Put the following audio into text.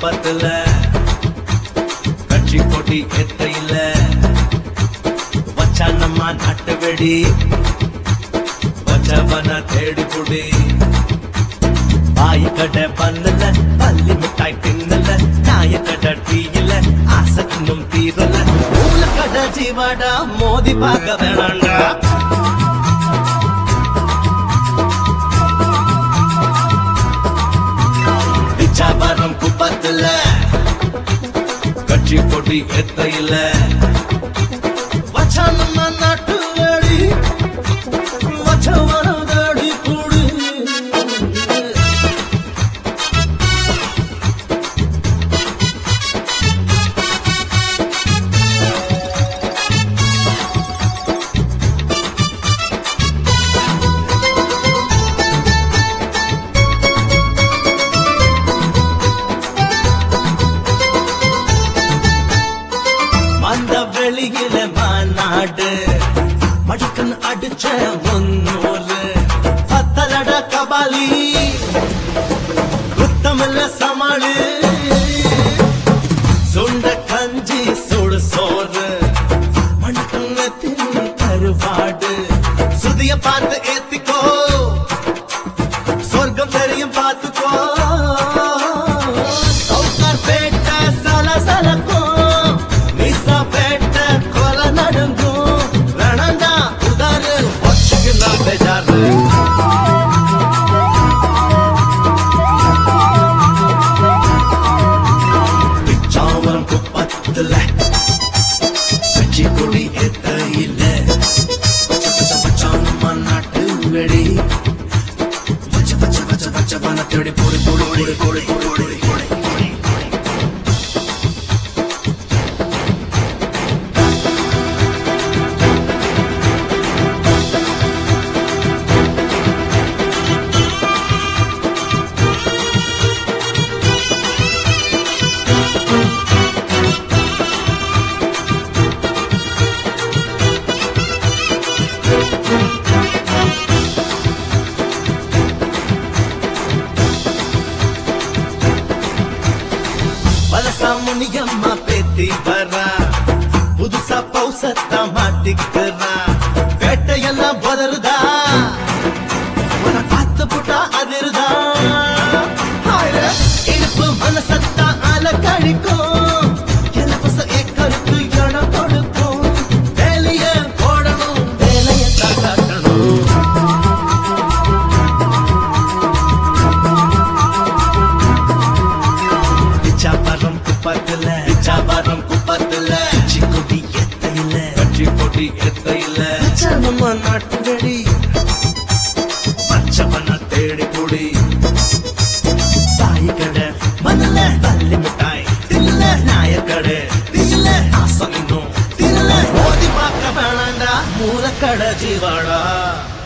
குப்பத்துல கட்சி போட்டி எத்தையில வச்சா நம்ம நாட்டு வெடி வச்சவன தேடி புடி பாய் கடை பண்ணல பள்ளி மிட்டாய் தின்னல நாய கடை டீயில ஆசை இன்னும் தீரல மூல கடை ஜீவாடா மோதி பார்க்க வேணாண்டா பிச்சாவரம் குப்பத்துல கட்சி போட்டி எத்தையில வச்சா நம்ம நாட்டு வெடி வச்சவன தேடி புடி அந்த வெளியில மாநாடு மடிக்கன் அடிச்ச முன்னூறு பத்தலட கபாலி குத்தமில்ல சமாளி சுண்ட கஞ்சி சுடு சோறு மணிக்கண்ண திரு கருவாடு சுதிய பார்த்து ஏத்திக்கோ சொர்க்கம் தெரியும் பார்த்துக்கோ சவுக்கார் பேட்ட சல சலக்கும் பிச்சாவரம் குப்பத்துல கட்சி கொடி எத்தையில வச்ச நம்ம நாட்டு வெடி வச்ச வனத்தடி பொடி பொடி பொடி பொடி பொடி பொடி முனியம்மா பேத்தி வரா புதுசா பௌசத்தா மாட்டிக்கிறா வேட்டையெல்லாம் பதறுதா உன பார்த்து புட்டா அதிருதா இடுப்பு மனசத்தா அல கழிக்கும் இலவச ஏக்கருக்கு இடம் கொடுக்கும் வேலைய போடணும் வேலைய காட்டணும் பிச்சாவரம் பிச்சாவரம் குப்பத்துல கட்சி கொடி எத்தையில கட்சி கொடி எத்தையில நம்ம நாட்டு வெடி வச்சவன தேடி புடி தாய் கடை மணல பள்ளி மிட்டாய் தில்ல நாய கடை தீயில ஆசை இன்னும் தில்ல ஓதி பார்க்க வேணாண்டா மூல கடை ஜீவாடா